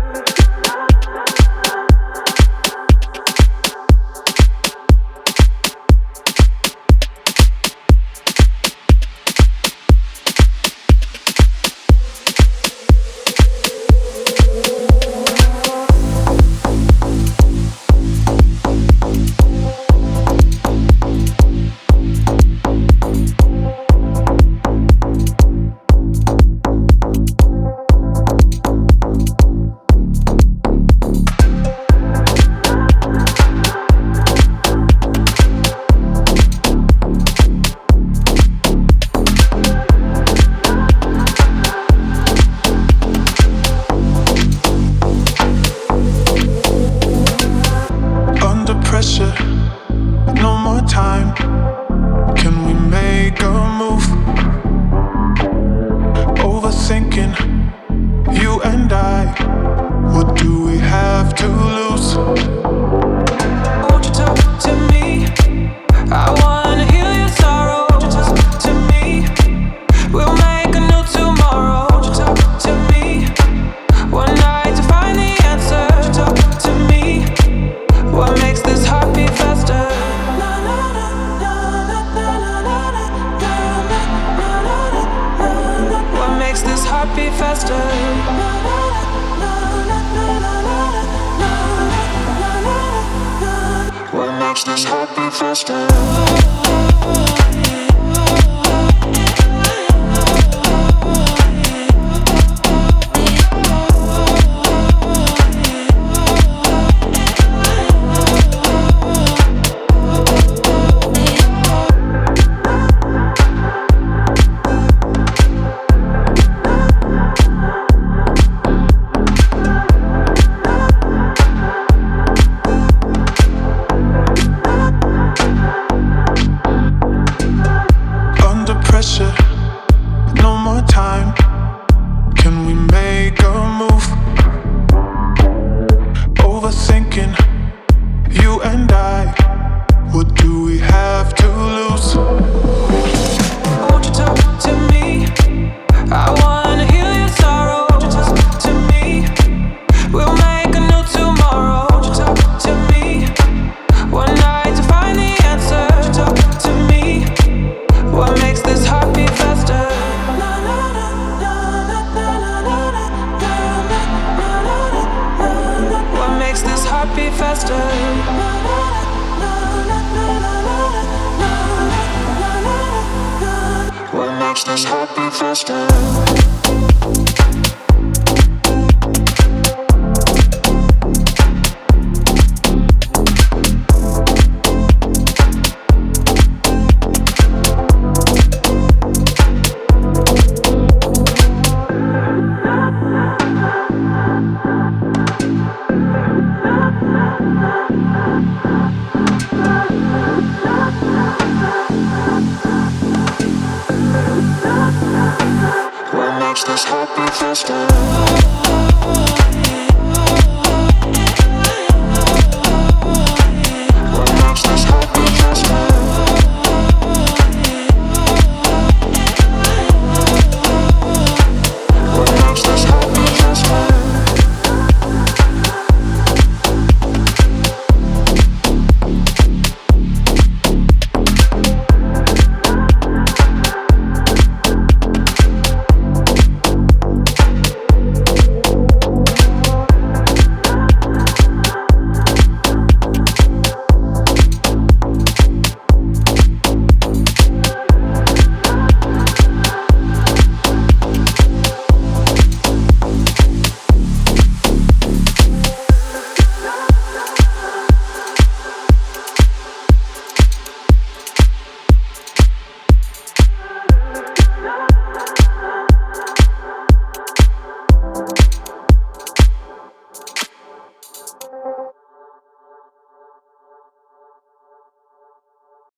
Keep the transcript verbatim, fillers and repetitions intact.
No more time. Can we make a move? Overthinking, you and I. What do we have to lose? Won't you talk to me? I wanna heal your sorrow. Won't you talk to me? We'll make a new tomorrow. Won't you talk to me? One night to find the answer. Won't you talk to me? What makes this heart beat faster? What makes this heart beat faster? What makes this heart beat faster? No more time. Can we make a move? Overthinking, you and I. What do we have to lose? Won't you talk to me? I wanna heal your sorrow. Won't you talk to me? We'll make a new tomorrow. Won't you talk to me? One night to find the answer. Won't you talk to me? What makes this heart beat faster? What makes this heart beat faster? What makes this heart beat faster?